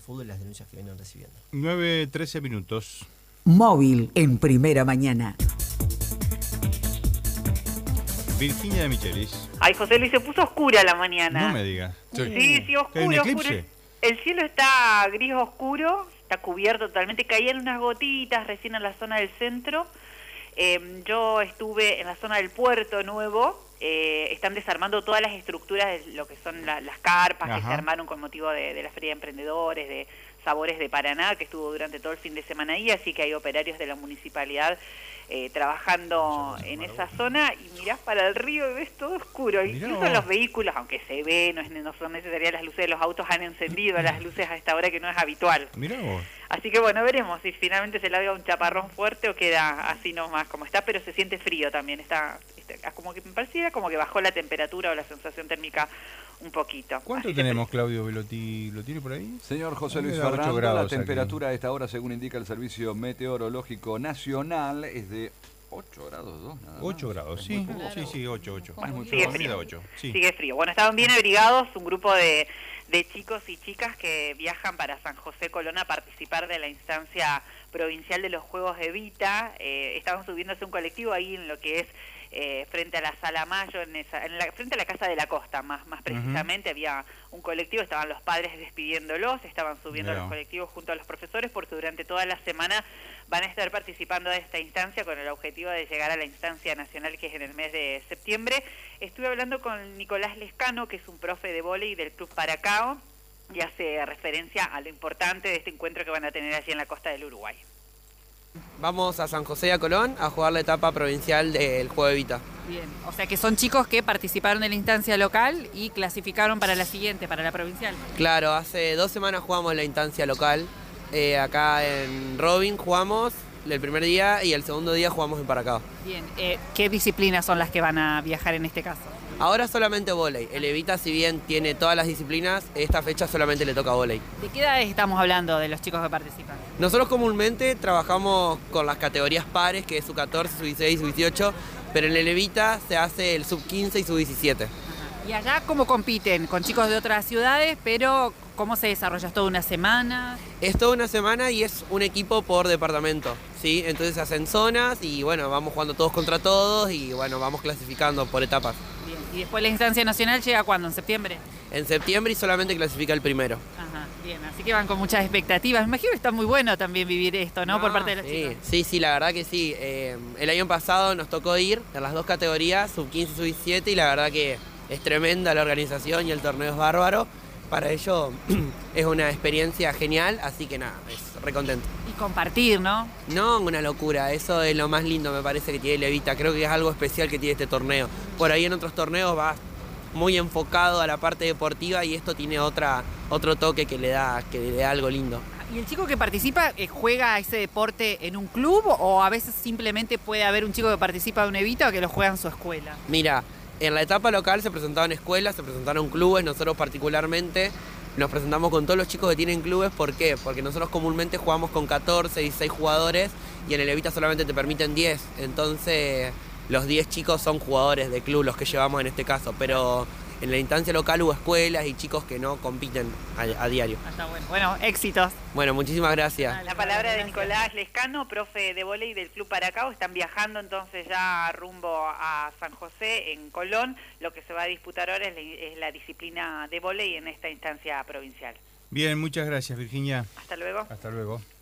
fútbol y las denuncias que vienen recibiendo. 9:13 minutos. Móvil en Primera Mañana. Virginia de Michelis. Ay, José Luis, se puso oscura la mañana. No me digas. Sí, oscuro, ¿Hay un oscuro. eclipse? El cielo está gris oscuro, está cubierto totalmente. Caían unas gotitas recién en la zona del centro. Yo estuve en la zona del Puerto Nuevo. Están desarmando todas las estructuras de lo que son las carpas que se armaron con motivo de la Feria de Emprendedores, de Sabores de Paraná, que estuvo durante todo el fin de semana ahí, así que hay operarios de la municipalidad trabajando en esa zona, y mirás para el río y ves todo oscuro. Incluso los vehículos, aunque se ve, no son necesarias las luces de los autos, han encendido las luces a esta hora, que no es habitual. Mirá vos. Así que bueno, veremos si finalmente se larga un chaparrón fuerte o queda así nomás como está, pero se siente frío también, está como que me parecía como que bajó la temperatura o la sensación térmica un poquito. ¿Cuánto tenemos, Claudio Velotti? ¿Lo tiene por ahí? Señor José Luis Mira, 8 Fernando, grados la temperatura aquí. a esta hora, según indica el Servicio Meteorológico Nacional, es de 8 grados 2, nada más. 8 grados, sí, sí, 8. Sigue frío. 8, sí. Sigue frío. Bueno, estaban bien abrigados un grupo de chicos y chicas que viajan para San José Colón a participar de la instancia provincial de los Juegos Evita. Estaban subiéndose un colectivo ahí en lo que es frente a la Sala Mayo, frente a la Casa de la Costa, más precisamente. Había un colectivo, estaban los padres despidiéndolos, estaban subiendo los colectivos junto a los profesores, porque durante toda la semana van a estar participando de esta instancia con el objetivo de llegar a la instancia nacional, que es en el mes de septiembre. Estuve hablando con Nicolás Lescano, que es un profe de vóley del Club Paracao, y hace referencia a lo importante de este encuentro que van a tener allí en la costa del Uruguay. Vamos a San José y a Colón a jugar la etapa provincial del Juego Evita. Bien, o sea que son chicos que participaron en la instancia local y clasificaron para la siguiente, para la provincial. Claro, hace 2 semanas jugamos la instancia local. Acá en Robin jugamos el primer día y el segundo día jugamos en Paracao. Bien, ¿qué disciplinas son las que van a viajar en este caso? Ahora solamente vóley. El Evita, si bien tiene todas las disciplinas, esta fecha solamente le toca vóley. ¿De qué edades estamos hablando de los chicos que participan? Nosotros comúnmente trabajamos con las categorías pares, que es sub-14, sub-16, sub-18, pero en el Evita se hace el sub-15 y sub-17. ¿Y allá cómo compiten? Con chicos de otras ciudades, pero ¿cómo se desarrolla? ¿Es toda una semana? Es toda una semana y es un equipo por departamento, ¿sí? Entonces se hacen zonas y bueno, vamos jugando todos contra todos y bueno, vamos clasificando por etapas. Bien, ¿y después la instancia nacional llega cuándo? ¿En septiembre? En septiembre y solamente clasifica el primero. Ajá, bien, así que van con muchas expectativas. Me imagino que está muy bueno también vivir esto, ¿no? Por parte de los chicos. Sí, la verdad que sí. El año pasado nos tocó ir en las 2 categorías, sub-15 y sub-17, y la verdad que es tremenda la organización y el torneo es bárbaro. Para ello es una experiencia genial, así que nada, es recontento. Y compartir, ¿no? No, una locura, eso es lo más lindo me parece que tiene el Evita, creo que es algo especial que tiene este torneo. Por ahí en otros torneos va muy enfocado a la parte deportiva y esto tiene otro toque que le da algo lindo. ¿Y el chico que participa juega ese deporte en un club o a veces simplemente puede haber un chico que participa de un Evita o que lo juega en su escuela? Mira, en la etapa local se presentaban escuelas, se presentaron clubes, nosotros particularmente nos presentamos con todos los chicos que tienen clubes. ¿Por qué? Porque nosotros comúnmente jugamos con 14, 16 jugadores y en el Evita solamente te permiten 10, entonces los 10 chicos son jugadores de club los que llevamos en este caso, pero en la instancia local hubo escuelas y chicos que no compiten a diario. Está bueno. Bueno, éxitos. Bueno, muchísimas gracias. La palabra de Nicolás Lescano, profe de vóley del Club Paracao. Están viajando entonces ya rumbo a San José, en Colón. Lo que se va a disputar ahora es la disciplina de vóley en esta instancia provincial. Bien, muchas gracias, Virginia. Hasta luego. Hasta luego.